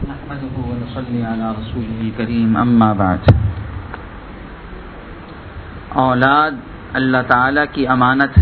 نحمده ونصلي على رسوله الكريم اما بعد. اولاد اللہ تعالیٰ کی امانت ہے.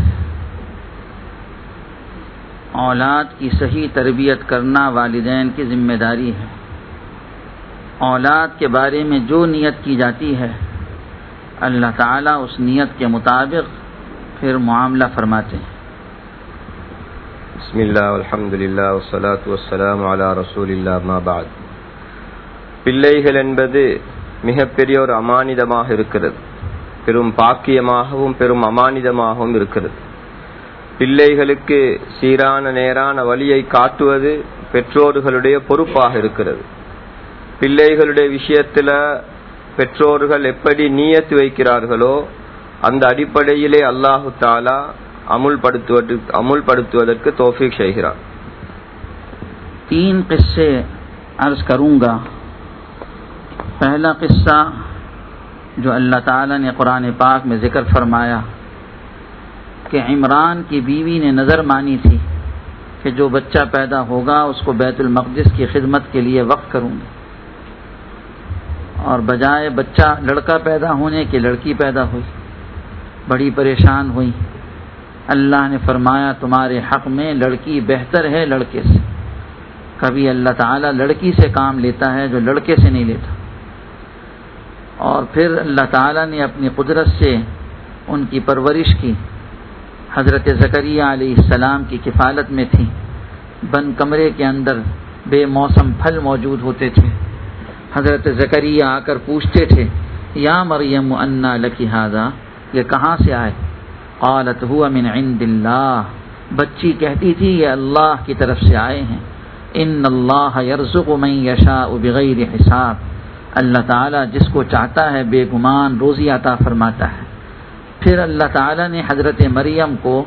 اولاد کی صحیح تربیت کرنا والدین کی ذمہ داری ہے. اولاد کے بارے میں جو نیت کی جاتی ہے اللہ تعالیٰ اس نیت کے مطابق پھر معاملہ فرماتے ہیں. بسم اللہ والحمدللہ والصلاة والسلام علی رسول اللہ ما بعد. பிள்ளைகள் என்பது மிகப்பெரிய ஒரு அமானிதமாக இருக்கிறது. பெரும் பாக்கியமாகவும் பெரும் அமானிதமாகவும் இருக்கிறது. பிள்ளைகளுக்கு சீரான நேரான வழியை காட்டுவது பெற்றோர்களுடைய பொறுப்பாக இருக்கிறது. பிள்ளைகளுடைய விஷயத்தில் பெற்றோர்கள் எப்படி நியத்து வைக்கிறார்களோ அந்த அடிப்படையிலே அல்லாஹு தாலா அமுல்படுத்துவதற்கு தௌஃபீக் செய்கிறார். 3 قصے عرض کروں گا. پہلا قصہ جو اللہ تعالیٰ نے قرآن پاک میں ذکر فرمایا کہ عمران کی بیوی نے نظر مانی تھی کہ جو بچہ پیدا ہوگا اس کو بیت المقدس کی خدمت کے لیے وقف کروں گی، اور بجائے بچہ لڑکا پیدا ہونے کے لڑکی پیدا ہوئی. بڑی پریشان ہوئی. اللہ نے فرمایا تمہارے حق میں لڑکی بہتر ہے لڑکے سے. کبھی اللہ تعالیٰ لڑکی سے کام لیتا ہے جو لڑکے سے نہیں لیتا. اور پھر اللہ تعالیٰ نے اپنی قدرت سے ان کی پرورش کی. حضرت زکریہ علیہ السلام کی کفالت میں تھی. بند کمرے کے اندر بے موسم پھل موجود ہوتے تھے. حضرت زکریہ آ کر پوچھتے تھے یا مریم انا لکی ھذا، یہ کہاں سے آئے؟ قالت هو من عند اللہ، بچی کہتی تھی یہ اللہ کی طرف سے آئے ہیں. ان اللہ یرزق من یشاء بغیر حساب، اللہ تعالیٰ جس کو چاہتا ہے بے گمان روزی عطا فرماتا ہے. پھر اللہ تعالیٰ نے حضرت مریم کو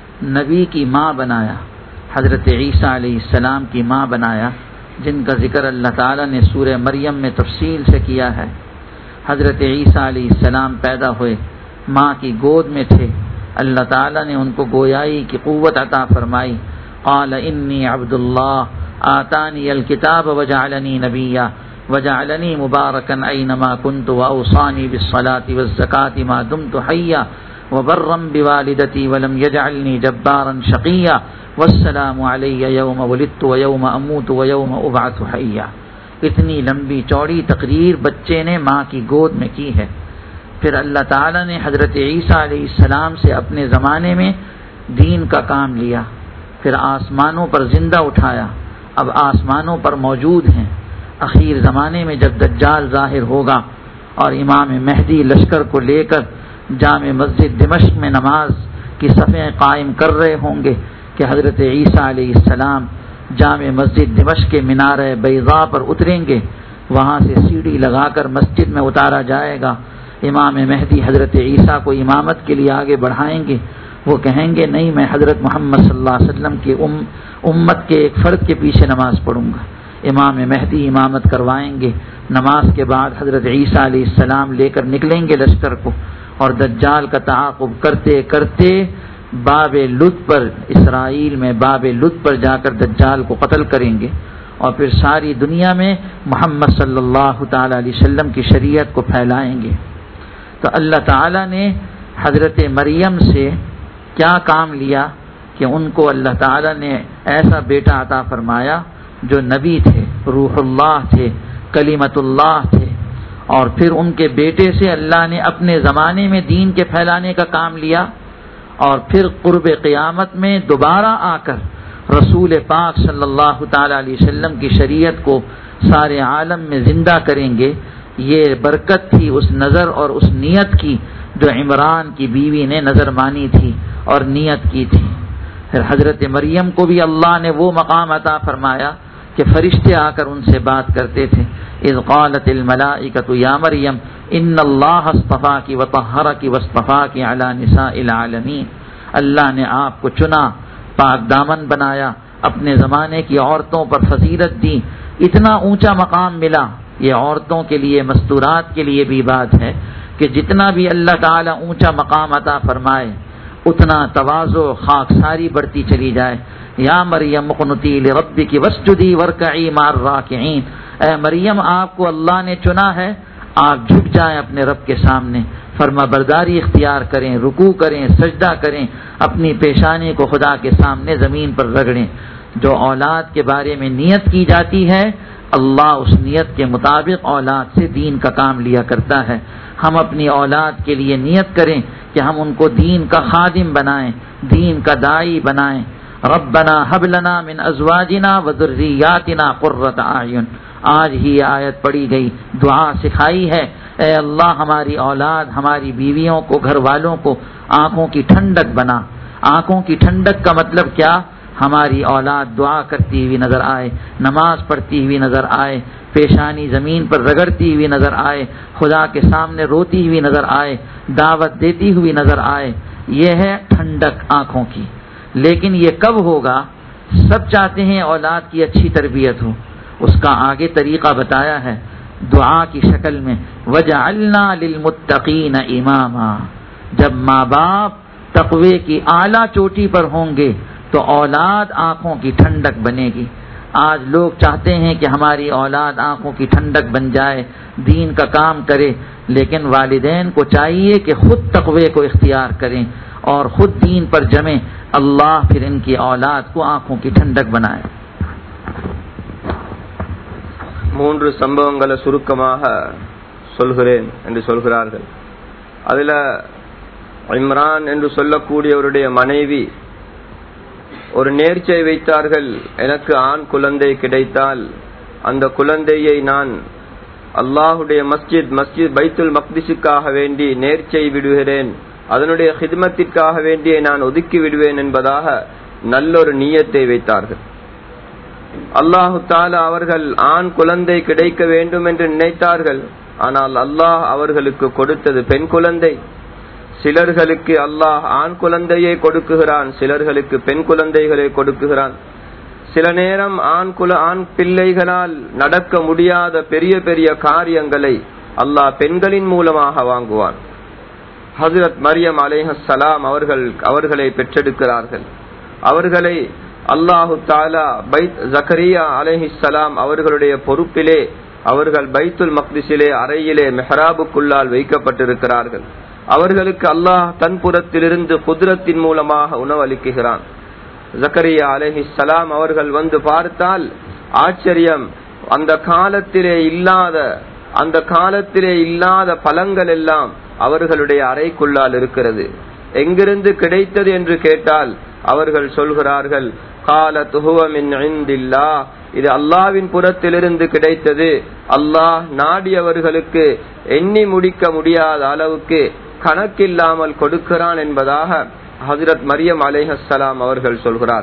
نبی کی ماں بنایا، حضرت عیسیٰ علیہ السلام کی ماں بنایا، جن کا ذکر اللہ تعالیٰ نے سورہ مریم میں تفصیل سے کیا ہے. حضرت عیسیٰ علیہ السلام پیدا ہوئے، ماں کی گود میں تھے. اللہ تعالیٰ نے ان کو گویائی کی قوت عطا فرمائی. قال انی عبد اللہ آتانی الکتاب وجعلنی نبیا وجعلنی مبارکا اینما کنت واوصانی بالصلاة والزکاة ما دمت حیا وبرا بوالدتی ولم یجعلنی جبارا شقیا والسلام علی یوم ولدت ویوم اموت ویوم ابعث حیا. اتنی لمبی چوڑی تقریر بچے نے ماں کی گود میں کی ہے. پھر اللہ تعالیٰ نے حضرت عیسیٰ علیہ السلام سے اپنے زمانے میں دین کا کام لیا. پھر آسمانوں پر زندہ اٹھایا، اب آسمانوں پر موجود ہیں. اخیر زمانے میں جب دجال ظاہر ہوگا اور امام مہدی لشکر کو لے کر جامع مسجد دمشق میں نماز کی صفیں قائم کر رہے ہوں گے کہ حضرت عیسیٰ علیہ السلام جامع مسجد دمشق کے مینارہ بیضاء پر اتریں گے. وہاں سے سیڑھی لگا کر مسجد میں اتارا جائے گا. امام مہدی حضرت عیسیٰ کو امامت کے لیے آگے بڑھائیں گے. وہ کہیں گے نہیں، میں حضرت محمد صلی اللہ علیہ وسلم کی امت کے ایک فرد کے پیچھے نماز پڑھوں گا. امام مہدی امامت کروائیں گے. نماز کے بعد حضرت عیسیٰ علیہ السلام لے کر نکلیں گے لشکر کو، اور دجال کا تعاقب کرتے کرتے باب لد پر، اسرائیل میں باب لد پر جا کر دجال کو قتل کریں گے. اور پھر ساری دنیا میں محمد صلی اللہ تعالی علیہ وسلم کی شریعت کو پھیلائیں گے. تو اللہ تعالیٰ نے حضرت مریم سے کیا کام لیا کہ ان کو اللہ تعالیٰ نے ایسا بیٹا عطا فرمایا جو نبی تھے، روح اللہ تھے، کلمت اللہ تھے. اور پھر ان کے بیٹے سے اللہ نے اپنے زمانے میں دین کے پھیلانے کا کام لیا. اور پھر قرب قیامت میں دوبارہ آ کر رسول پاک صلی اللہ تعالی علیہ وسلم کی شریعت کو سارے عالم میں زندہ کریں گے. یہ برکت تھی اس نظر اور اس نیت کی جو عمران کی بیوی نے نظر مانی تھی اور نیت کی تھی. پھر حضرت مریم کو بھی اللہ نے وہ مقام عطا فرمایا کہ فرشتے آ کر ان سے بات کرتے تھے. اذ قالت الملائکۃ یا مریم ان اللہ اصطفاکی وطہرکی واصطفاکی علی نساء العالمین. اللہ نے آپ کو چنا، پاک دامن بنایا، اپنے زمانے کی عورتوں پر فضیلت دی، اتنا اونچا مقام ملا. یہ عورتوں کے لیے، مستورات کے لیے بھی بات ہے کہ جتنا بھی اللہ تعالیٰ اونچا مقام عطا فرمائے اتنا تواضع خاکساری بڑھتی چلی جائے. یا مریم اقنتی لربک واسجدی وارکعی مع الراکعین، ऐ मरियम आपको अल्लाह ने चुना है, आप झुक जाएं अपने रब के सामने, फरमाबरदारी इख्तियार करें, रुकू करें, सजदा करें, अपनी पेशानी को खुदा के सामने ज़मीन पर रगड़ें। जो औलाद के बारे में नियत की जाती है, अल्लाह उस नियत के मुताबिक औलाद से दीन का काम लिया करता है। हम अपनी औलाद के लिए नियत करें कि हम उनको दीन का खादिम बनाएं, दीन का दाई बनाएं। रब्बना हब लना मिन अज़वाजिना व ज़ुर्रियातिना क़ुर्रत आयुन, आज ही आयत पढ़ी गई, दुआ सिखाई है। ऐ अल्लाह हमारी औलाद, हमारी बीवियों को, घर वालों को आंखों की ठंडक बना। आंखों की ठंडक का मतलब क्या? हमारी औलाद दुआ करती हुई नजर आए, नमाज पढ़ती हुई नजर आए, पेशानी जमीन पर रगड़ती हुई नजर आए, खुदा के सामने रोती हुई नजर आए, दावत देती हुई नजर आए। यह है ठंडक आंखों की। लेकिन ये कब होगा? सब चाहते हैं औलाद की अच्छी तरबियत हो, उसका आगे तरीका बताया है दुआ की शक्ल में, वजअलना लिलमुत्तकीन इमामा। जब माँ बाप तक़वे की आला चोटी पर होंगे तो औलाद आंखों की ठंडक बनेगी। आज लोग चाहते हैं कि हमारी औलाद आंखों की ठंडक बन जाए, दीन का काम करे, लेकिन वालिदैन को चाहिए कि खुद तक़वे को इख्तियार करें और खुद दीन पर जमें। अल्लाह फिर इनकी औलाद को आंखों की ठंडक बनाए। மூன்று சம்பவங்களை சுருக்கமாக சொல்கிறேன் என்று சொல்கிறார்கள். அதில் இம்ரான் என்று சொல்லக்கூடியவருடைய மனைவி ஒரு நேர்ச்சை வைத்தார்கள், எனக்கு ஆண் குழந்தை கிடைத்தால் அந்த குழந்தையை நான் அல்லாஹுடைய மஸ்ஜித் பைத்துல் மக்திஸுக்காக வேண்டி நேர்ச்சை விடுகிறேன், அதனுடைய ஹித்மத்திற்காக வேண்டிய நான் ஒதுக்கி விடுவேன் என்பதாக நல்லொரு நியத்தை வைத்தார்கள். அல்லாஹு தஆலா அவர்கள் ஆண் குழந்தை கிடைக்க வேண்டும் என்று நினைத்தார்கள். ஆனால் அல்லாஹ் அவர்களுக்கு கொடுத்தது பெண் குழந்தை. சிலர்களுக்கு அல்லாஹ் ஆண் குழந்தையை கொடுக்குகிறான், சிலர்களுக்கு பெண் குழந்தைகளை கொடுக்குகிறான். சில நேரம் ஆண் பிள்ளைகளால் நடக்க முடியாத பெரிய பெரிய காரியங்களை அல்லாஹ் பெண்களின் மூலமாக வாங்குவான். ஹஜ்ரத் மரியம் அலைஹிஸ்ஸலாம் அவர்களை பெற்றெடுக்கிறார்கள். அவர்களை அல்லாஹு தஆலா ஜக்கரியா அலைஹிஸ்ஸலாம் அவர்களுடைய பொறுப்பிலே அவர்கள் பைத்துல் மக்திஸிலே அறையிலே மெஹராபுக்குள்ளால் வைக்கப்பட்டிருக்கிறார்கள். அவர்களுக்கு அல்லாஹ் தன் புறத்திலிருந்து குத்ரத்தின் மூலமாக உணவளிக்குகிறான். ஜக்கரியா அலைஹிஸ்ஸலாம் அவர்கள் வந்து பார்த்தால் ஆச்சரியம், அந்த காலத்திலே இல்லாத பழங்கள் எல்லாம் அவர்களுடைய அறைக்குள்ளால் இருக்கிறது. எங்கிருந்து கிடைத்தது என்று கேட்டால் அவர்கள் சொல்கிறார்கள், قالت هو من عند الله, இது அல்லாஹ்வின் புறத்திலிருந்து கிடைத்தது. அல்லாஹ் நாடியவர்களுக்கு எண்ணி முடிக்க முடியாத அளவுக்கு கணக்கில்லாமல் கொடுக்கிறான் என்பதாக ஹஜ்ரத் மரியம் அலைஹிஸ்ஸலாம் அவர்கள் சொல்கிறார்.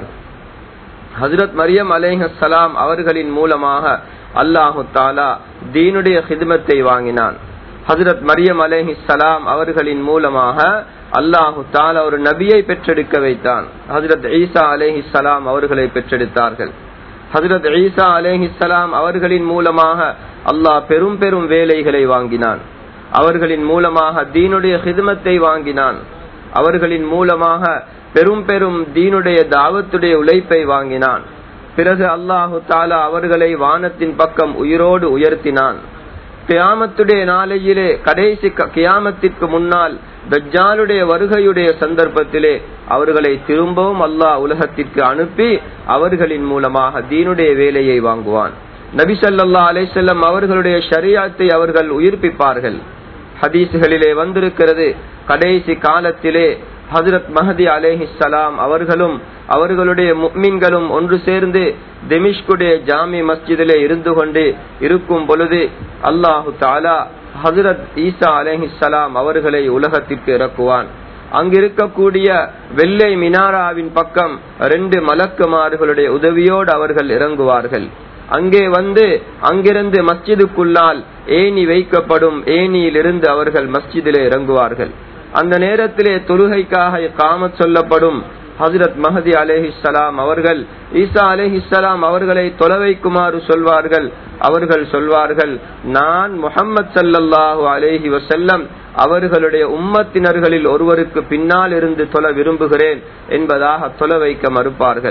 ஹஜ்ரத் மரியம் அலைஹிஸ்ஸலாம் அவர்களின் மூலமாக அல்லாஹு தஆலா தீனுடைய ஹித்மத்தை வாங்கினான். ஹஜ்ரத் மரியம் அலைஹிஸ்ஸலாம் அவர்களின் மூலமாக அல்லாஹு தஆலா ஒரு நபியை பெற்றெடுக்க வைத்தான். ஹஜ்ரத் ஈசா அலைஹிஸ்ஸலாம் அவர்களை பெற்றெடுத்தார்கள். ஹஜ்ரத் ஈசா அலைஹிஸ்ஸலாம் அவர்களின் மூலமாக அல்லாஹ் பெரும் பெரும் வேலைகளை வாங்கினான். அவர்களின் மூலமாக தீனுடைய ஹித்மத்தை வாங்கினான். அவர்களின் மூலமாக பெரும் பெரும் தீனுடைய தாவத்துடைய உழைப்பை வாங்கினான். பிறகு அல்லாஹு தஆலா அவர்களை வானத்தின் பக்கம் உயிரோடு உயர்த்தினான். கியாமத்துடைய நாளையிலே, கடைசி கியாமத்திற்கு முன்னால் தஜ்ஜாலுடைய வருகையுடைய சந்தர்ப்பத்திலே அவர்களை திரும்பவும் அல்லாஹ் உலகத்திற்கு அனுப்பி அவர்களின் மூலமாக தீனுடைய வேலையை வாங்குவான். நபி ஸல்லல்லாஹு அலைஹி வஸல்லம் அவர்களுடைய ஷரீஅத்தை அவர்கள் உயிர்ப்பிப்பார்கள். ஹதீஸ்களிலே வந்திருக்கிறது, கடைசி காலத்திலே ஹஜ்ரத் மஹதி அலைஹிஸ்ஸலாம் அவர்களும் அவர்களுடைய முஃமின்களும் ஒன்று சேர்ந்து திமிஷ்குடைய ஜாமி மஸ்ஜிதிலே இருந்து கொண்டு இருக்கும் பொழுது அல்லாஹு தஆலா ஹஜ்ரத் ஈசா அலைஹிஸ்ஸலாம் அவர்களை உலகத்திற்கு இறக்குவான். அங்கிருக்கக்கூடிய வெள்ளை மினாராவின் பக்கம் 2 மலக்குமார்களுடைய உதவியோடு அவர்கள் இறங்குவார்கள். அங்கே வந்து அங்கிருந்து மஸ்ஜிதுக்குள்ளால் ஏணி வைக்கப்படும், ஏணியிலிருந்து அவர்கள் மஸ்ஜிதிலே இறங்குவார்கள். அந்த நேரத்திலே தொழுகைக்காக இகாமத் சொல்லப்படும். ஹஜ்ரத் மஹதி அலைஹிஸ்ஸலாம் அவர்கள் ஈசா அலைஹிஸ்ஸலாம் அவர்களை தொலை வைக்குமாறு சொல்வார்கள். அவர்கள் சொல்வார்கள், நான் முஹம்மது ஸல்லல்லாஹு அலைஹி வஸல்லம் அவர்களுடைய உம்மத்தினர்களில் ஒருவருக்கு பின்னால் இருந்து தொலை விரும்புகிறேன் என்பதாக தொலை வைக்க மறுப்பார்கள்.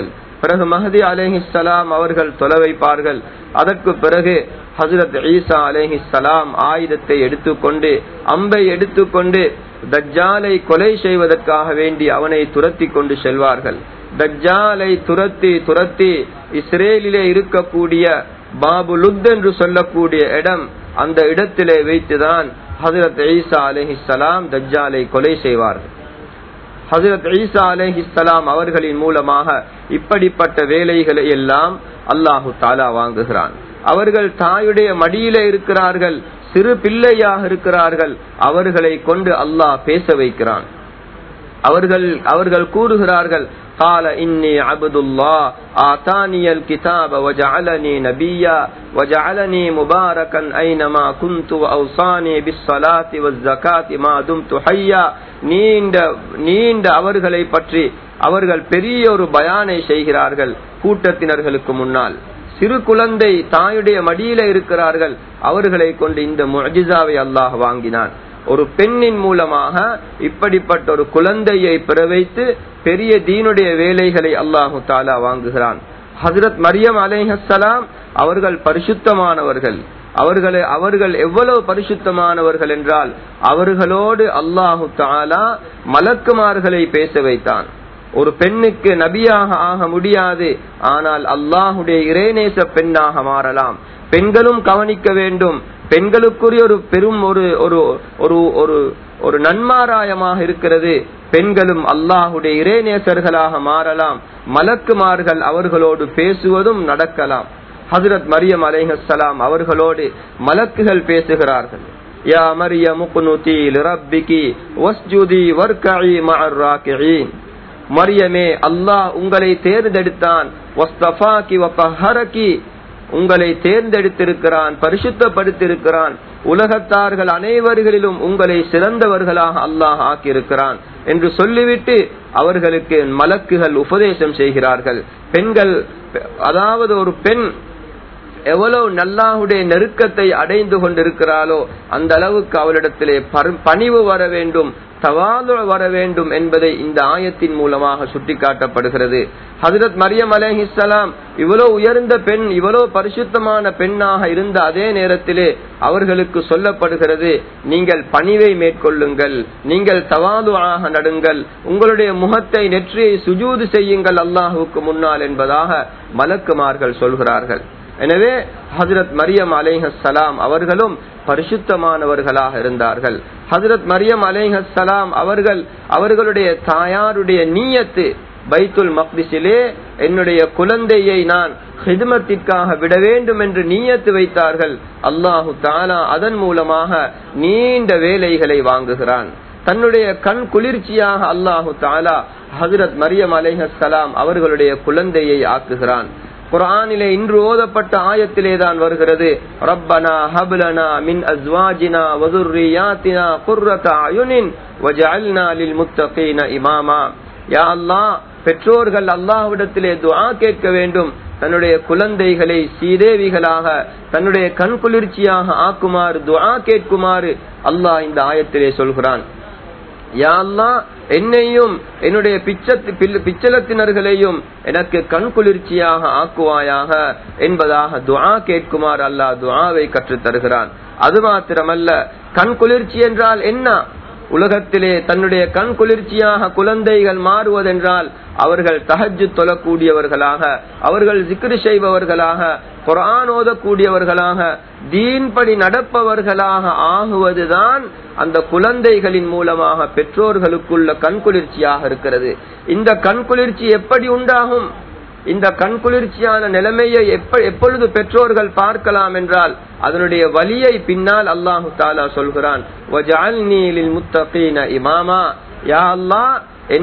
பிறகு மஹதி அலைஹிஸ்ஸலாம் அவர்கள் தொலை வைப்பார்கள். அதற்கு பிறகு ஹஜ்ரத் ஈசா அலைஹிஸ்ஸலாம் ஆயுதத்தை எடுத்துக்கொண்டு அம்பை எடுத்துக்கொண்டு தஜ்ஜாலை கொலை செய்வதற்காக வேண்டி அவனை துரத்தி கொண்டு செல்வார்கள். தஜ்ஜாலை துரத்தி இஸ்ரேலிலே இருக்கக்கூடிய பாபுலுத் என்று சொல்லக்கூடிய இடம், அந்த இடத்திலே வைத்துதான் ஹஜ்ரத் ஈசா அலைஹிஸ்ஸலாம் தஜ்ஜாலை கொலை செய்வார்கள். ஹஜ்ரத் ஈசா அலைஹிஸ்ஸலாம் அவர்களின் மூலமாக இப்படிப்பட்ட வேலைகளை எல்லாம் அல்லாஹு தஆலா வாங்குகிறான். அவர்கள் தாயுடைய மடியிலே இருக்கிறார்கள், சிறு பிள்ளையாக இருக்கிறார்கள், அவர்களை கொண்டு அல்லாஹ் பேச வைக்கிறான். அவர்கள் கூறுகிறார்கள், قال إني عبد الله آتاني الكتاب وجعلني نبيا وجعلني مباركا أينما كنت وأوصاني بالصلاة والزكاة ما دمت حيا. நீண்ட அவர்களை பற்றி அவர்கள் பெரிய ஒரு பயானை செய்கிறார்கள் கூட்டத்தினர்களுக்கு முன்னால். சிறு குழந்தை தாயுடைய மடியில இருக்கிறார்கள், அவர்களை கொண்டு இந்த முஅஜிசாவை அல்லாஹ் வாங்கினான். ஒரு பெண்ணின் மூலமாக இப்படிப்பட்ட ஒரு குழந்தையை பெற வைத்து பெரிய தீனுடைய வேலைகளை அல்லாஹு தஆலா வாங்குகிறான். ஹஜ்ரத் மரியம் அலைஹிஸ்ஸலாம் அவர்கள் பரிசுத்தமானவர்கள். அவர்கள் எவ்வளவு பரிசுத்தமானவர்கள் என்றால், அவர்களோடு அல்லாஹு தஆலா மலக்குமார்களை பேச வைத்தான். ஒரு பெண்ணுக்கு நபியாக ஆக முடியாது, ஆனால் அல்லாஹுடைய இறைநேச பெண்ணாக மாறலாம். பெண்களும் கவனிக்க வேண்டும். பெண்களுக்குரிய ஒரு பெரும் ஒரு நன்மாராயமாக இருக்கிறது. பெண்களும் அல்லாஹுடைய இறைநேசர்களாக மாறலாம். மலக்குமார்கள் அவர்களோடு பேசுவதும் நடக்கலாம். ஹஜ்ரத் மரியம் அலைஹிஸ்ஸலாம் அவர்களோடு மலக்குகள் பேசுகிறார்கள். யா மரியம் குனுதி லிரப்பிகி வஸ்ஜுதி வர்கஇ மஅர் ராகிஈன். மரியமே, அல்லாஹ் உங்களை தேர்ந்தெடுத்தான். வஸ்தஃபாகி வதஹரகி, உங்களை தேர்ந்தெடுத்திருக்கிறான், பரிசுத்தப்படுத்தியிருக்கிறான். உலகத்தார்கள் அனைவர்களிலும் உங்களை சிறந்தவர்களாக அல்லாஹ் ஆக்கியிருக்கிறான் என்று சொல்லிவிட்டு அவர்களுக்கு மலக்குகள் உபதேசம் செய்கிறார்கள். பெண்கள், அதாவது ஒரு பெண் எவ்வளவு அல்லாஹ்வுடைய நெருக்கத்தை அடைந்து கொண்டிருக்கிறாளோ அந்த அளவுக்கு அவளிடத்திலே பணிவு வர வேண்டும், தவாது வர வேண்டும் என்பதை இந்த ஆயத்தின் மூலமாக சுட்டிக்காட்டப்படுகிறது. ஹஜ்ரத் மரியம் அலைஹிஸ்ஸலாம் இவ்வளவு உயர்ந்த பெண், இவ்வளவு பரிசுத்தமான பெண்ணாக இருந்த அதே நேரத்திலே அவர்களுக்கு சொல்லப்படுகிறது, நீங்கள் பணிவை மேற்கொள்ளுங்கள், நீங்கள் தவாதுஆக நடுங்கள், உங்களுடைய முகத்தை நெற்றியை சுஜூது செய்யுங்கள் அல்லாஹ்வுக்கு முன்னால் என்பதாக மலக்குமார்கள் சொல்கிறார்கள். எனவே ஹஜ்ரத் மரியம் அலைஹிஸ்ஸலாம் அவர்களும் பரிசுத்தமானவர்களாக இருந்தார்கள். ஹஜ்ரத் மரியம் அலைஹிஸ்ஸலாம் அவர்களுடைய தாயாருடைய நியத்து பைத்துல் மக்திஸிலே என்னுடைய குழந்தையை நான் ஹித்மத்திற்காக விட வேண்டும் என்று நியத்து வைத்தார்கள். அல்லாஹு தஆலா அதன் மூலமாக நீண்ட வேலைகளை வாங்குகிறான். தன்னுடைய கண் குளிர்ச்சியாக அல்லாஹு தஆலா ஹஜ்ரத் மரியம் அலைஹிஸ்ஸலாம் அவர்களுடைய குழந்தையை ஆக்குகிறான். குர்ஆனிலே இன்று ஓதப்பட்ட ஆயத்திலே தான் வருகிறது, ரப்பனா ஹப்லனா மின் அஸ்வாஜினா வ ذُرِّيَّاتِنَا قُرَّةَ அயுனின் வஜஅல்னா லில்முத்தகீன இமாமா. யா அல்லாஹ், பெற்றோர்கள் அல்லாஹ்விடத்திலே துஆ கேட்க வேண்டும், தன்னுடைய குழந்தைகளை சீதேவிகளாக தன்னுடைய கண் குளிர்ச்சியாக ஆக்குமாறு துஆ கேட்குமாறு அல்லாஹ் இந்த ஆயத்திலே சொல்கிறான். யா அல்லாஹ், என்னையும் என்னுடைய பிச்சலத்தினர்களையும் எனக்கு கண் குளிர்ச்சியாக ஆக்குவாயாக என்பதாக துஆ கேட்குமாறு அல்லாஹ் துஆவை கற்றுத் தருகிறான். அது மாத்திரமல்ல, கண் குளிர்ச்சி என்றால் என்ன? உலகத்திலே தன்னுடைய கண் குளிர்ச்சியாக குழந்தைகள் மாறுவதென்றால் அவர்கள் தஹஜ்ஜுத் தொழக்கூடியவர்களாக, அவர்கள் zikr செய்பவர்களாக, குர்ஆன் ஓதக்கூடியவர்களாக, தீன்படி நடப்பவர்களாக ஆகுவதுதான் அந்த குழந்தைகளின் மூலமாக பெற்றோர்களுக்குள்ள கண்குளிர்ச்சியாக இருக்கிறது. இந்த கண்குளிர்ச்சி எப்படி உண்டாகும்? இந்த கண்குளிர்ச்சியான நிலைமையை எப்பொழுது பெற்றோர்கள் பார்க்கலாம் என்றால் அதனுடைய வலியை பின்னால் அல்லாஹு தஆலா சொல்கிறான், வஜஅல்னி லில்முத்தகீன இமாமா. யா அல்லாஹ்,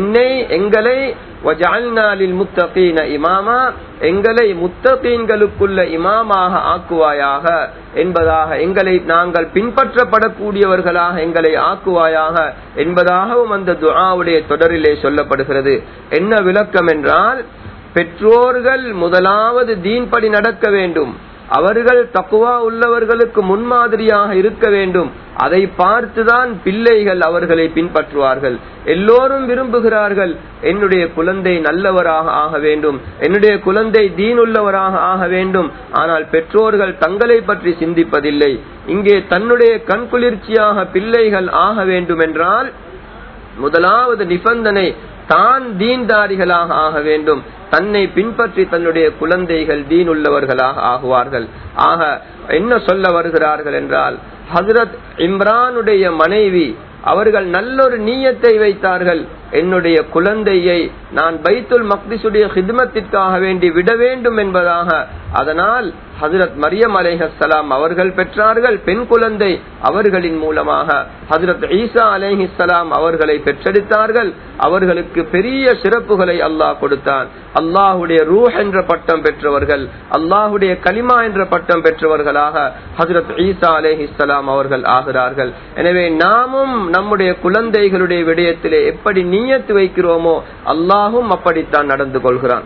எங்களை வஜஅல்னா லில்முத்தகீன இமாமா, எங்களை முத்தகீன்களுக்குள்ள இமாமாக ஆக்குவாயாக என்பதாக, எங்களை நாங்கள் பின்பற்றப்படக்கூடியவர்களாக எங்களை ஆக்குவாயாக என்பதாகவும் அந்த துஆவுடைய தொடரிலே சொல்லப்படுகிறது. என்ன விளக்கம் என்றால், பெற்றோர்கள் முதலாவது தீன்படி நடக்க வேண்டும், அவர்கள் தக்வா உள்ளவர்களுக்கு முன்மாதிரியாக இருக்க வேண்டும். அதை பார்த்துதான் பிள்ளைகள் அவர்களை பின்பற்றுவார்கள். எல்லோரும் விரும்புகிறார்கள், என்னுடைய குழந்தை நல்லவராக ஆக வேண்டும், என்னுடைய குழந்தை தீனுள்ளவராக ஆக வேண்டும். ஆனால் பெற்றோர்கள் தங்களை பற்றி சிந்திப்பதில்லை. இங்கே தன்னுடைய கண்குளிர்ச்சியாக பிள்ளைகள் ஆக வேண்டும் என்றால் முதலாவது நிபந்தனை தான் தீன்தாரிகளாக ஆக வேண்டும். தன்னை பின்பற்றி தன்னுடைய குழந்தைகள் தீன் உள்ளவர்களாக ஆகுவார்கள். ஆக என்ன சொல்ல வருகிறார்கள் என்றால், ஹஜ்ரத் இம்ரானுடைய மனைவி அவர்கள் நல்லொரு நியத்தை வைத்தார்கள், என்னுடைய குழந்தையை நான் பைத்துல் மக்திஸுடைய ஹித்மத்திற்காக வேண்டி விட வேண்டும் என்பதாக. அதனால் ஹஜ்ரத் மரியம் அலைஹிஸ்ஸலாம் அவர்கள் பெற்றார்கள் பெண் குழந்தை. அவர்களின் மூலமாக ஹஜ்ரத் ஈசா அலைஹிஸ்ஸலாம் அவர்களை பெற்றெடுத்தார்கள். அவர்களுக்கு பெரிய சிறப்புகளை அல்லாஹ் கொடுத்தான். அல்லாஹுடைய ரூஹ் என்ற பட்டம் பெற்றவர்கள், அல்லாஹுடைய கலிமா என்ற பட்டம் பெற்றவர்களாக ஹஜ்ரத் ஈசா அலைஹிஸ்ஸலாம் அவர்கள் ஆகிறார்கள். எனவே நாமும் நம்முடைய குழந்தைகளுடைய விடயத்திலே எப்படி நியத்து வைக்கிறோமோ அல்லாஹும் அப்படித்தான் நடந்து கொள்கிறான்.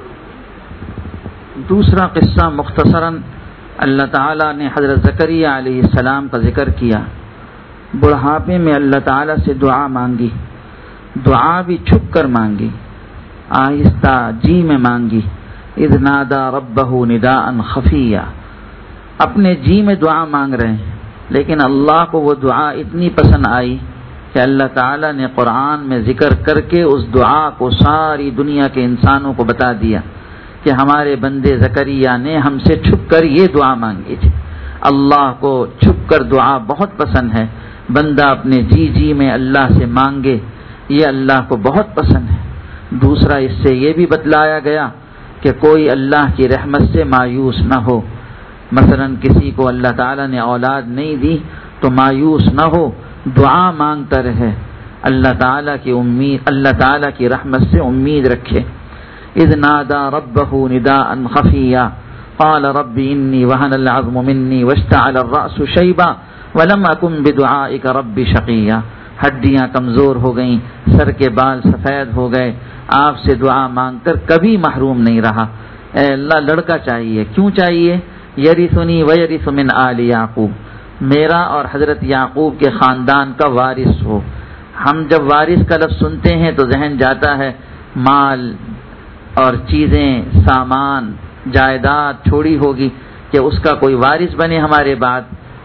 दूसरा किस्सा मुख्तसरन अल्लाह ताला ने हज़रत ज़करिया अलैहिस्सलाम का जिक्र किया. बुढ़ापे में अल्लाह ताला से दुआ मांगी, दुआ भी छुप कर मांगी, आहिस्ता जी में मांगी. इज़ नादा रब्बहु निदाअन खफिया, अपने जी में दुआ मांग रहे हैं, लेकिन अल्लाह को वो दुआ इतनी पसंद आई कि अल्लाह ताला ने कुरान में जिक्र करके उस दुआ को सारी दुनिया के इंसानों को बता दिया कि हमारे बंदे ज़करिया ने हमसे छुप कर ये दुआ मांगी थी. अल्लाह को छुप कर दुआ बहुत पसंद है. बंदा अपने जी जी में अल्लाह से मांगे, ये अल्लाह को बहुत पसंद है. दूसरा, इससे ये भी बतलाया गया कि कोई अल्लाह की रहमत से मायूस न हो. मसलन किसी को अल्लाह ताला ने औलाद नहीं दी तो मायूस न हो, दुआ मांगता रहे, अल्लाह ताला की रहमत से उम्मीद रखे. इज़ नादा रब्बहु निदाअन खफिया क़ाल रब्बी इन्नी वहनल अज़्मु मिन्नी वश्तअल अर्रअसु शैबा वलम अकुन बिदुआइका रब्बी शक़िया. हड्डियां कमज़ोर हो गईं, सर के बाल सफ़ेद हो गए, आपसे दुआ मांगकर कभी महरूम नहीं रहा. ए अल्लाह, लड़का चाहिए. क्यों चाहिए? यरिसुनी व यरिसु मिन आलि याक़ूब, मेरा और हज़रत याक़ूब के ख़ानदान का वारिस हो. हम जब वारिस का लफ्ज़ सुनते हैं तो जहन जाता है माल और चीज़ें, सामान, जायदाद छोड़ी होगी कि उसका कोई वारिस बने हमारे बाद.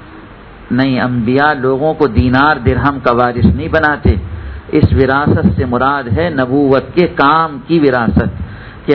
नहीं, अंबिया लोगों को दीनार दिरहम का वारिस नहीं बनाते. इस विरासत से मुराद है नबूवत के काम की विरासत, कि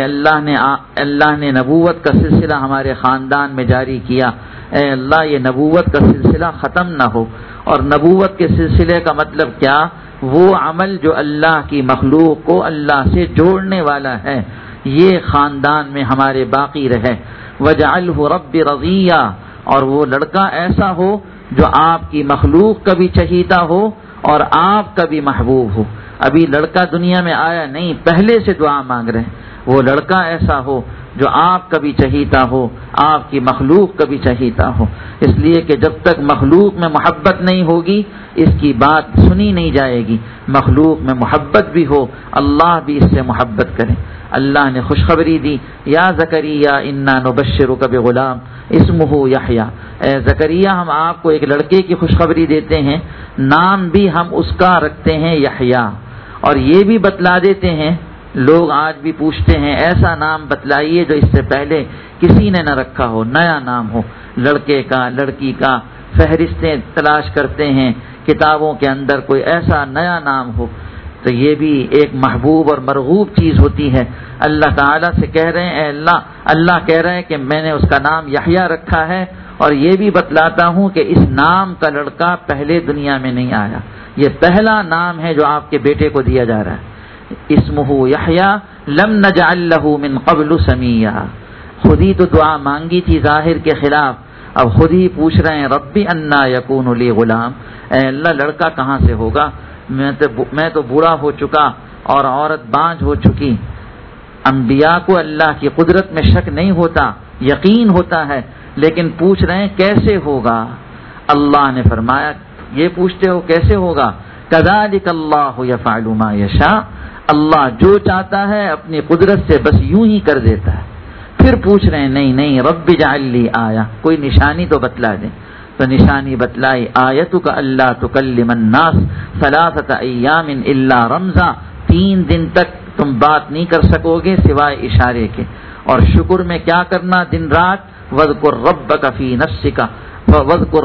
अल्लाह ने नबूवत का सिलसिला हमारे ख़ानदान में जारी किया. ए अल्लाह, ये नबूवत का सिलसिला ख़त्म ना हो. और नबूवत के सिलसिले का मतलब क्या? वो अमल जो अल्लाह की मखलूक को अल्लाह से जोड़ने वाला है, ये ख़ानदान में हमारे बाकी रहे. वजअलहु रब्बी रज़िया, और वो लड़का ऐसा हो जो आपकी मखलूक का भी चहीता हो और आपका भी महबूब हो. अभी लड़का दुनिया में आया नहीं, पहले से दुआ मांग रहे हैं. वो लड़का ऐसा हो जो आपका भी चहीता हो, आपकी मखलूक का भी चहीता हो. इसलिए कि जब तक मखलूक में मोहब्बत नहीं होगी इसकी बात सुनी नहीं जाएगी. मखलूक में मोहब्बत भी हो, अल्लाह भी इससे मोहब्बत करें. अल्लाह ने खुशखबरी दी, या ज़करिया इन्ना नुबश्शिरुका बिग़ुलाम इस्मुहु यहया. ए ज़करिया, हम आपको एक लड़के की खुशखबरी देते हैं, नाम भी हम उसका रखते हैं यहया. और ये भी बतला देते हैं, लोग आज भी पूछते हैं ऐसा नाम बतलाइए जो इससे पहले किसी ने न रखा हो, नया नाम हो, लड़के का, लड़की का. फहरिस्तें तलाश करते हैं किताबों के अंदर, कोई ऐसा नया नाम हो. तो ये भी एक महबूब और मरगूब चीज़ होती है. अल्लाह ताला से कह रहे हैं, अल्लाह कह रहे हैं कि मैंने उसका नाम यहया रखा है, और ये भी बतलाता हूँ कि इस नाम का लड़का पहले दुनिया में नहीं आया. ये पहला नाम है जो आपके बेटे को दिया जा रहा है. इस्मुहु यहया लम नजअल लहू मिन क़ब्लु समिया. खुद ही तो दुआ मांगी थी ज़ाहिर के खिलाफ, अब खुद ही पूछ रहे हैं रब्बी अन्ना यकूनु ली गुलाम. अल्लाह, लड़का कहाँ से होगा? मैं तो बूढ़ा हो चुका और औरत बांझ हो चुकी. अंबिया को अल्लाह की कुदरत में शक नहीं होता, यकीन होता है, लेकिन पूछ रहे हैं कैसे होगा. अल्लाह ने फरमाया, ये पूछते हो कैसे होगा? कज़ालिक अल्लाहु यफ़अलु मा यशा. अल्लाह जो चाहता है अपनी कुदरत से बस यूं ही कर देता है. फिर पूछ रहे हैं नहीं नहीं रब्बि जअल्ली आया, कोई निशानी तो बतला दे। तो निशानी बतलाई, आयतुका अल्ला तुकल्लिमन नास सलासत अय्यामिन इल्ला रमज़ा, 3 दिन तक तुम बात नहीं कर सकोगे सिवाय इशारे के। और शुक्र में क्या करना, दिन रात, वज़कुर रब्बका फी नफ्सिका वज़कुर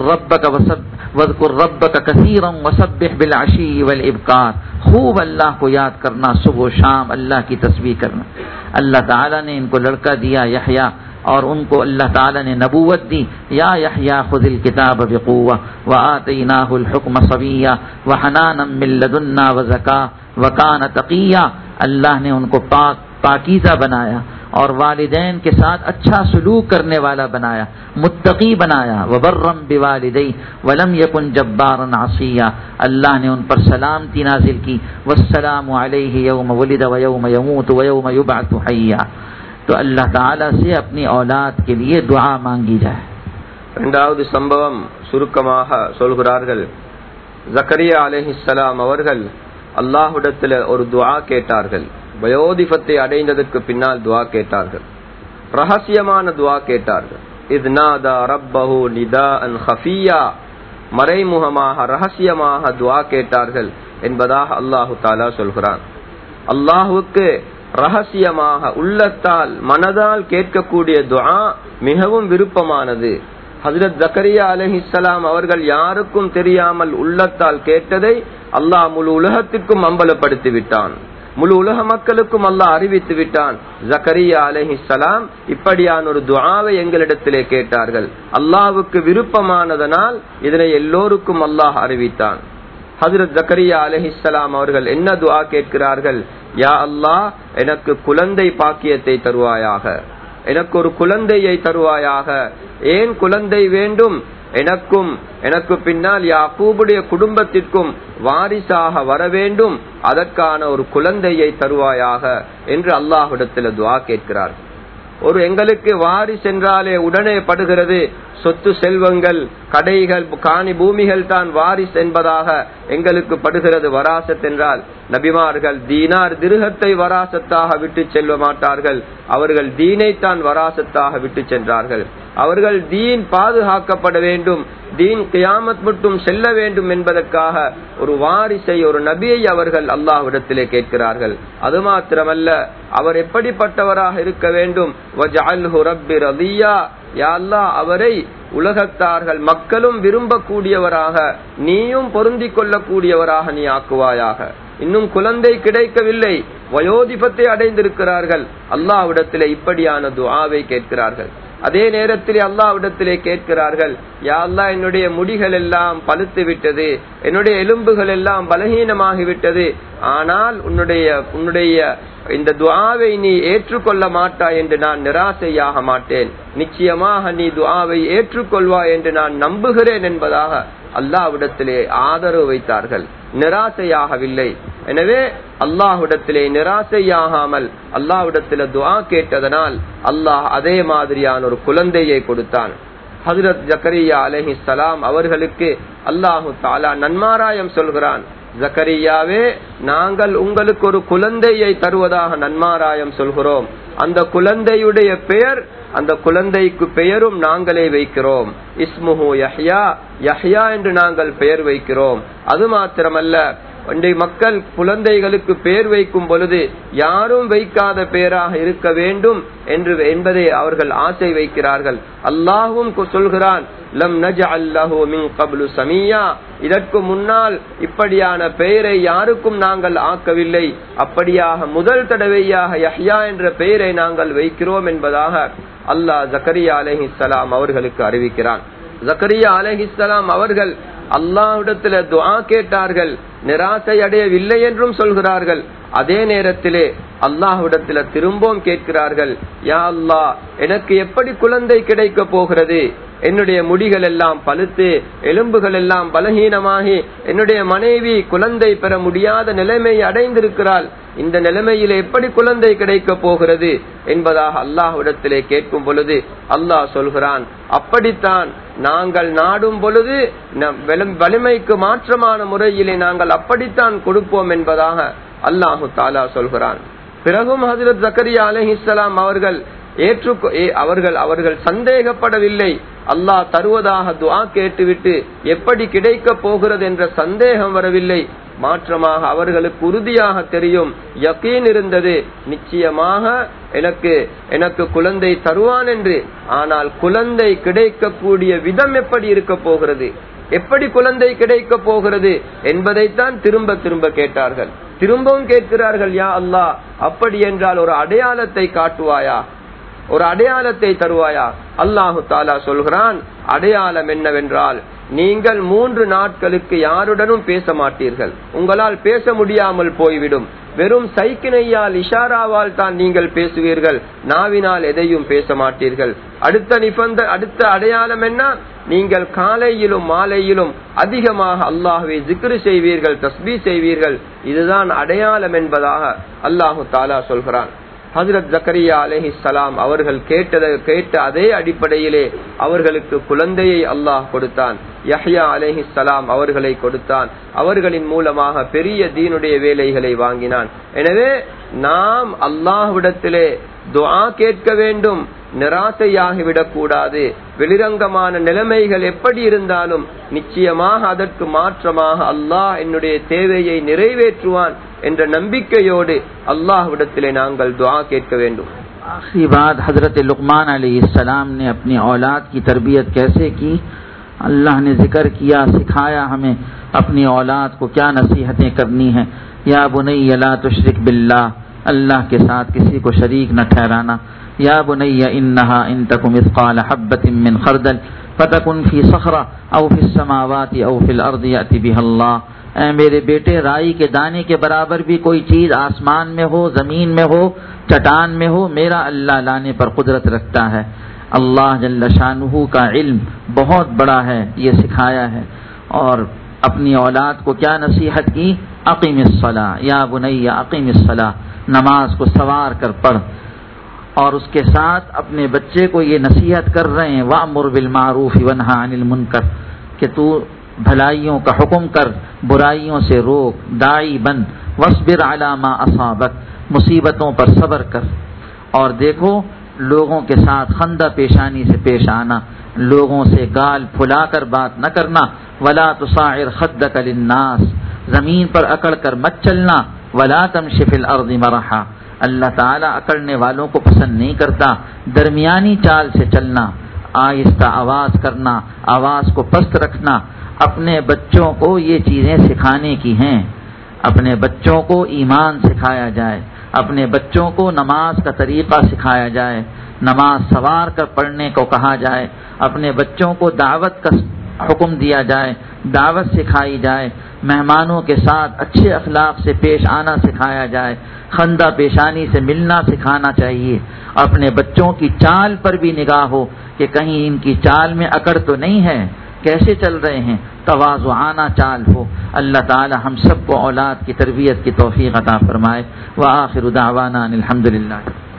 रब्बका कसीरन वसब्बिह बिल अशी वल इब्कार, खूब अल्लाह को याद करना, सुबह शाम अल्लाह की तस्बीह करना। अल्लाह ताला ने इनको लड़का दिया यहया, और उनको अल्लाह ताला ने नबूवत दी, या यहया खुदिल किताब बिक़ुव्वा व आतैनाहुल हुक्म सबिय्या व हनानम मिन लदुन्ना व ज़का व कान तक़िया। अल्लाह ने उनको पाकीज़ा बनाया और वालिदैन के साथ अच्छा सलूक करने वाला बनाया, मुत्तकी बनाया। वबर्रम बिवालिदै वलम यकुन जब्बारन आसिया, अल्लाह ने उन पर सलामती नाजिल की। वस्सलामु अलैहि यौम वुलिद व यौम यमूत व यौम युबअसु हय्या। तो अल्लाह ताला से अपनी औलाद के लिए दुआ मांगी जाए। இரண்டாவது சம்பவம் சுருக்கமாக சொல்கிறார்கள். ஜக்கரியா அலைஹிஸ்ஸலாம் அவர்கள் அல்லாஹ்விடத்தில் ஒரு துஆ கேட்டார்கள். வயோதிபத்தை அடைந்ததற்கு பின்னால் துஆ கேட்டார்கள், ரகசியமான துஆ கேட்டார்கள். இத்நாதா ரப்பஹு நிதாஅன் ஹஃபியா, மறைமுகமாக ரகசியமாக துஆ கேட்டார்கள் என்பதாக அல்லாஹு தஆலா சொல்கிறான். அல்லாஹ்வுக்கு ரகசியமாக உள்ளத்தால் மனதால் கேட்கக்கூடிய துஆ மிகவும் விருப்பமானது. ஹஜ்ரத் ஜக்கரியா அலைஹிஸ்ஸலாம் அவர்கள் யாருக்கும் தெரியாமல் உள்ளத்தால் கேட்டதை அல்லாஹ் முழு உலகத்திற்கும் அம்பலப்படுத்தி விட்டான், முழு உலக மக்களுக்கும் அல்லாஹ் அறிவித்து விட்டான். ஜக்கரியா அலைஹிஸ்ஸலாம் இப்படியான ஒரு துஆவை எங்களிடத்திலே கேட்டார்கள், அல்லாஹ்வுக்கு விருப்பமானதனால் இதனை எல்லோருக்கும் அல்லாஹ் அறிவித்தான். ஹஜ்ரத் ஜக்கரியா அலைஹிஸ்ஸலாம் அவர்கள் என்ன துஆ கேட்கிறார்கள், யா அல்லாஹ் எனக்கு குழந்தை பாக்கியத்தை தருவாயாக, எனக்கு ஒரு குழந்தையை தருவாயாக. ஏன் குழந்தை வேண்டும்? எனக்கும் எனக்கு பின்னால் யாக்கூபுடைய குடும்பத்திற்கும் வாரிசாக வர வேண்டும், அதற்கான ஒரு குழந்தையை தருவாயாக என்று அல்லாஹ்விடத்தில் துஆ கேட்கிறார். ஒரு எங்களுக்கு வாரிசு என்றாலே உடனே படுகிறது சொத்து செல்வங்கள், கடைகள், காணி பூமிகள் தான் வாரிசு என்பதாக எங்களுக்கு படுகிறது. வராசத் என்றால் நபிமார்கள் தீனார் திர்ஹத்தை வராசத்தாக விட்டு செல்ல மாட்டார்கள், அவர்கள் தீனைத்தான் வராசத்தாக விட்டு சென்றார்கள். அவர்கள் தீன் பாதுகாக்கப்பட வேண்டும், தீன் கியாமத் மட்டும் செல்ல வேண்டும் என்பதற்காக ஒரு வாரிசை, ஒரு நபியை அவர்கள் அல்லாஹ்விடத்திலே கேட்கிறார்கள். அது மாத்திரமல்ல, அவர் எப்படிப்பட்டவராக இருக்க வேண்டும், வஜஅல்ஹு ரப்பி ரதியா, யா அல்லாஹ் அவரை உலகத்தார்கள் மக்களும் விரும்பக்கூடியவராக, நீயும் பொருந்திக் கொள்ளக்கூடியவராக நீ ஆக்குவாயாக. இன்னும் குழந்தை கிடைக்கவில்லை, வயோதிபத்தை அடைந்திருக்கிறார்கள், அல்லாஹ்விடத்திலே இப்படியான துஆவை கேட்கிறார்கள். அதே நேரத்தில் அல்லாஹ்விடத்திலே கேட்கிறார்கள், யா அல்லாஹ் என்னுடைய முடிகள் எல்லாம் பழுத்து விட்டது, என்னுடைய எலும்புகள் எல்லாம் பலகீனமாகிவிட்டது, ஆனால் உன்னுடைய இந்த துஆவை நீ ஏற்றுக்கொள்ள மாட்டாய் என்று நான் நிராசையாக மாட்டேன், நிச்சயமாக நீ துஆவை ஏற்றுக்கொள்வாய் என்று நான் நம்புகிறேன் என்பதாக அல்லாஹ்விடத்திலே ஆதரவு வைத்தார்கள், நிராசையாகவில்லை. எனவே அல்லாஹ்விடத்திலே நிராசையாகாமல் அல்லாஹ்விடத்திலே துஆ கேட்டதனால் அல்லாஹ் அதே மாதிரியான ஒரு குழந்தையை கொடுத்தான். ஹஜ்ரத் ஜக்கரியா அலைஹிஸ்ஸலாம் அவர்களுக்கு அல்லாஹு தஆலா நன்மாராயம் சொல்கிறான், ஜக்கரியாவே நாங்கள் உங்களுக்கு ஒரு குழந்தையை தருவதாக நன்மாராயம் சொல்கிறோம், அந்த குழந்தையுடைய பெயர், அந்த குழந்தைக்கு பெயரும் நாங்களே வைக்கிறோம், இஸ்முஹு யஹ்யா, யஹ்யா என்று நாங்கள் பெயர் வைக்கிறோம். அது மாத்திரமல்ல, இன்றைய மக்கள் குழந்தைகளுக்கு பெயர் வைக்கும் பொழுது யாரும் வைக்காத பெயராக இருக்க வேண்டும் என்பதை அவர்கள் ஆசை வைக்கிறார்கள். அல்லாஹ்வும் சொல்கிறான், லம் நஜஅல் லஹு மின் கப்லு சமியா, இதற்கு முன்னால் இப்படியான பெயரை யாருக்கும் நாங்கள் ஆக்கவில்லை, அப்படியாக முதல் தடவையாக யஹ்யா என்ற பெயரை நாங்கள் வைக்கிறோம் என்பதாக அல்லாஹ் ஜக்கரியா அலைஹிஸ்ஸலாம் அவர்களுக்கு அறிவிக்கிறான். ஜக்கரியா அலைஹிஸ்ஸலாம் அவர்கள் அல்லாஹ்விடத்தில் துஆ கேட்டார்கள், நிராசை அடையவில்லை என்றும் சொல்கிறார்கள். அதே நேரத்திலே அல்லாஹ்விடத்தில் திரும்பவும் கேட்கிறார்கள், யா அல்லாஹ் எனக்கு எப்படி குழந்தை கிடைக்க போகிறது, என்னுடைய முடிகள் எல்லாம் பழுத்து எலும்புகள் எல்லாம் பலகீனமாகி என்னுடைய மனைவி குழந்தை பெற முடியாத நிலைமை அடைந்திருக்கிறாள், இந்த நிலைமையில் எப்படி குழந்தை கிடைக்க போகிறது என்பதாக அல்லாஹ்விடத்திலே கேட்கும் பொழுது அல்லாஹ் சொல்கிறான், அப்படித்தான் நாங்கள் நாடும் பொழுது வலிமைக்கு மாற்றமான முறையிலே நாங்கள் அப்படித்தான் கொடுப்போம் என்பதாக அல்லாஹு தஆலா சொல்கிறான். பிறகும் ஹஜ்ரத் ஜக்கரியா அலைஹிஸ்ஸலாம் அவர்கள் அவர்கள் சந்தேகப்படவில்லை. அல்லாஹ் தருவதாக துஆ கேட்டுவிட்டு எப்படி கிடைக்க போகிறது என்ற சந்தேகம் வரவில்லை. மாற்றமாக அவர்களுக்கு உறுதியாக தெரியும், யகீன் இருந்தது, நிச்சயமாக எனக்கு குழந்தை தருவான் என்று. ஆனால் குழந்தை கிடைக்கக்கூடிய விதம் எப்படி இருக்க போகிறது, எப்படி குழந்தை கிடைக்க போகிறது என்பதைத்தான் திரும்ப திரும்ப கேட்டார்கள். திரும்பவும் கேட்கிறார்கள், யா அல்லாஹ், அப்படி என்றால் ஒரு அடையாளத்தை காட்டுவாயா, ஒரு அடையாளத்தை தருவாயா? அல்லாஹு தாலா சொல்கிறான், அடையாளம் என்னவென்றால், நீங்கள் 3 நாட்களுக்கு யாருடனும் பேச மாட்டீர்கள். உங்களால் பேச முடியாமல் போய்விடும். வெறும் சைக்கினையால் இஷாராவால் தான் நீங்கள் பேசுவீர்கள், நாவினால் எதையும் பேச மாட்டீர்கள். அடுத்த அடையாளம் என்ன? நீங்கள் காலையிலும் மாலையிலும் அதிகமாக அல்லாஹ்வை ஜிக்ர் செய்வீர்கள், தஸ்பீஹ் செய்வீர்கள். இதுதான் அடையாளம் என்பதாக அல்லாஹு தாலா சொல்கிறான். ஹஜ்ரத் ஜக்கரியா அலைஹிஸ்ஸலாம் அவர்கள் கேட்ட அதே அடிப்படையிலே அவர்களுக்கு குழந்தையை அல்லாஹ் கொடுத்தான். யஹ்யா அலைஹிஸ்ஸலாம் அவர்களை கொடுத்தான். அவர்களின் மூலமாக பெரிய தீனுடைய வேலைகளை வாங்கினான். எனவே நாம் அல்லாஹ்விடத்திலே துஆ கேட்க வேண்டும், நிராசையாகிவிடக் கூடாது. வெளிரங்கமான நிலைமைகள் எப்படி இருந்தாலும் நிச்சயமாக அதற்கு மாற்றமாக அல்லாஹ் என்னுடைய தேவையை நிறைவேற்றுவான் என்ற நம்பிக்கையோடு अल्लाह்விடத்திலே நாங்கள் दुआ கேட்க வேண்டும். आखिरी बात, हजरत लुकमान अलैहिस्सलाम ने अपनी औलाद की तरबियत कैसे की? अल्लाह ने जिक्र किया, सिखाया हमें अपनी औलाद को क्या नसीहतें करनी है। या बुनैया ला तुशरिक बिल्लाह, अल्लाह के साथ किसी को शरीक न ठहराना। या बुनैया इन्नहा इन तकु मिस्काल हब्बतिन मिन खरदल फतकुन फी सखरा औ फिस समावाति औ फिल अर्दि यअति बिहल्लाह। ऐ मेरे बेटे, राई के दाने के बराबर भी कोई चीज आसमान में हो, जमीन में हो, चट्टान में हो, मेरा अल्लाह लाने पर कुदरत रखता है। अल्लाह जल्ल शानुहु का इल्म बहुत बड़ा है, ये सिखाया है। और अपनी औलाद को क्या नसीहत की? अक़ीमिस्सलाह, या बुनैया अक़ीमिस्सलाह, नमाज को सवार कर पढ़। और उसके साथ अपने बच्चे को ये नसीहत कर रहे हैं, वअमुर बिल मारूफ वन्हा अनिल मुनकर, कि तू भलाइयों का हुक्म कर, बुराइयों से रोक, दाई बन, वस्बिर अला मा असाबक, मुसीबतों पर सब्र कर। और देखो, लोगों के साथ खंदा पेशानी से पेश आना, लोगों से गाल फुलाकर बात न करना। वला तुसाइर खद्दक लिन्नास, जमीन पर अकड़ कर मत चलना। वला तमशी फिल अर्दि मरहा, अल्लाह ताला अकड़ने वालों को पसंद नहीं करता। दरमियानी चाल से चलना, आहिस्ता आवाज करना, आवाज को पस्त रखना। अपने बच्चों को ये चीजें सिखाने की हैं। अपने बच्चों को ईमान सिखाया जाए, अपने बच्चों को नमाज का तरीका सिखाया जाए, नमाज सवार कर पढ़ने को कहा जाए, अपने बच्चों को दावत का हुक्म दिया जाए, दावत सिखाई जाए, मेहमानों के साथ अच्छे अखलाक से पेश आना सिखाया जाए, खंदा पेशानी से मिलना सिखाना चाहिए। अपने बच्चों की चाल पर भी निगाह हो कि कहीं इनकी चाल में अकड़ तो नहीं है, कैसे चल रहे हैं, तवाज़ुआना चाल हो। अल्लाह ताला हम सबको औलाद की तरबियत की तौफीक अता फरमाए। व आखिरु दावाना अल्हम्दुलिल्लाह।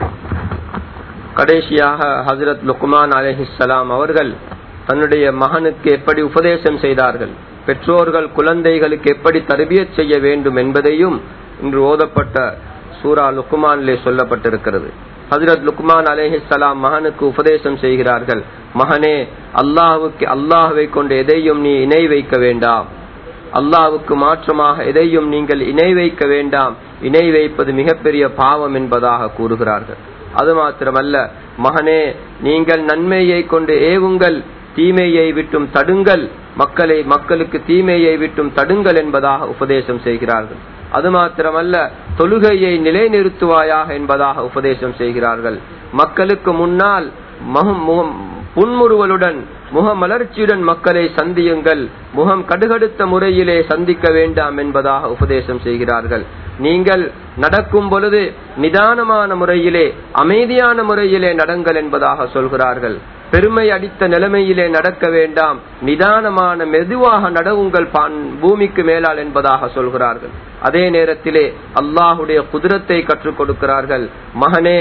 கடைசியாக ஹஜ்ரத் லுக்மான் அலைஹிஸ்ஸலாம் அவர்கள் தன்னுடைய மகனுக்கு எப்படி உபதேசம் செய்தார்கள், பெற்றோர்கள் குழந்தைகளுக்கு எப்படி தர்பியத் செய்ய வேண்டும் என்பதையும் இன்று ஓதப்பட்ட சூரா லுக்மானிலே சொல்லப்பட்டிருக்கிறது. ஹஜ்ரத் லுக்மான் அலைஹிஸ்ஸலாம் மகனுக்கு உபதேசம் செய்கிறார்கள், மகனே, அல்லாஹ்வை கொண்டு எதையும் நீ இணை வைக்க வேண்டாம், அல்லாஹ்வுக்கு மாற்றமாக எதையும் நீங்கள் இணை வைக்க வேண்டாம், இணை வைப்பது மிகப்பெரிய பாவம் என்பதாக கூறுகிறார்கள். அது மாத்திரமல்ல, மகனே, நீங்கள் நன்மையை கொண்டு ஏவுங்கள், தீமையை விட்டும் தடுங்கள், மக்களுக்கு தீமையை விட்டும் தடுங்கள் என்பதாக உபதேசம் செய்கிறார்கள். அது மாத்திரமல்ல, தொழுகையை நிலைநிறுத்துவாயாக என்பதாக உபதேசம் செய்கிறார்கள். மக்களுக்கு முன்னால் புன்முறுவலுடன் முகமலர்ச்சியுடன் மக்களை சந்தியுங்கள், முகம் கடுகடுத்த முறையிலே சந்திக்க வேண்டாம் என்பதாக உபதேசம் செய்கிறார்கள். நீங்கள் நடக்கும் பொழுது நிதானமான முறையிலே அமைதியான முறையிலே நடங்கள் என்பதாக சொல்கிறார்கள். பெருமை அடித்த நிலைமையிலே நடக்க வேண்டாம், நிதானமான மெதுவாக நடவுங்கள் பூமிக்கு மேலால் என்பதாக சொல்கிறார்கள். அதே நேரத்திலே அல்லாஹுடைய குதிரத்தை கற்றுக் கொடுக்கிறார்கள். மகனே,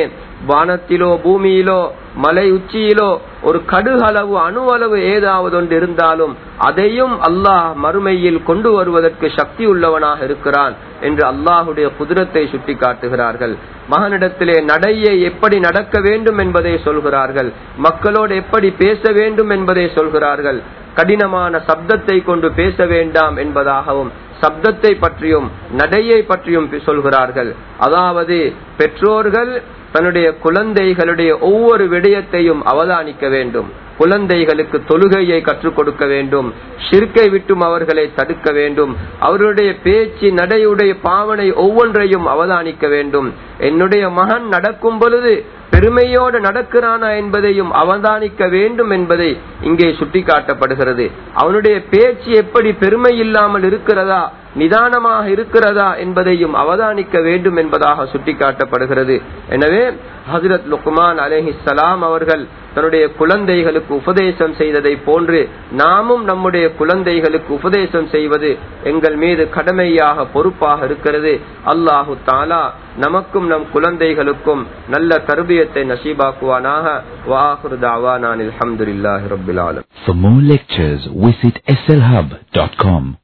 வானத்திலோ பூமியிலோ மலை உச்சியிலோ ஒரு கடுகளவு அணுவளவு ஏதாவது ஒன்று இருந்தாலும் அதையும் அல்லாஹ் மறுமையில் கொண்டு வருவதற்கு சக்தி உள்ளவனாக இருக்கிறான் என்று அல்லாஹுடைய குதிரத்தை சுட்டி காட்டுகிறார்கள். மகனிடத்திலே நடையை எப்படி நடக்க வேண்டும் என்பதை சொல்கிறார்கள். மக்களோடு எப்படி பேச வேண்டும் என்பதை சொல்கிறார்கள். கடினமான சப்தத்தை கொண்டு பேச வேண்டாம் என்பதாகவும் சப்தத்தை பற்றியும் நடையை பற்றியும் சொல்கிறார்கள். அதாவது பெற்றோர்கள் தன்னுடைய குழந்தைகளுடைய ஒவ்வொரு விடயத்தையும் அவதானிக்க வேண்டும். குழந்தைகளுக்கு தொழுகையை கற்றுக் கொடுக்க வேண்டும். ஷிர்கை விட்டும் அவர்களை தடுக்க வேண்டும். அவருடைய பேச்சு நடையுடைய பாவனை ஒவ்வொன்றையும் அவதானிக்க வேண்டும். என்னுடைய மகன் நடக்கும் பொழுது பெருமையோடு நடக்கிறானா என்பதையும் அவதானிக்க வேண்டும் என்பதை இங்கே சுட்டிக்காட்டப்படுகிறது. அவனுடைய பேச்சு எப்படி பெருமை இல்லாமல் இருக்கிறதா, நிதானமாக இருக்கிறதா என்பதையும் அவதானிக்க வேண்டும் என்பதாக சுட்டிக்காட்டப்படுகிறது. எனவே ஹஜ்ரத் லுக்மான் அலைஹிஸ்ஸலாம் அவர்கள் தன்னுடைய குழந்தைகளுக்கு உபதேசம் செய்ததை போன்று நாமும் நம்முடைய குழந்தைகளுக்கு உபதேசம் செய்வது எங்கள் மீது கடமையாக பொறுப்பாக இருக்கிறது. அல்லாஹு தஆலா நமக்கும் நம் குழந்தைகளுக்கும் நல்ல தர்பியத்தை நசீபாக்குவானாக. வஆகிரு தஅவானா அல்ஹம்துலில்லாஹி ரப்பில் ஆலமீன். For more lectures visit slhub.com.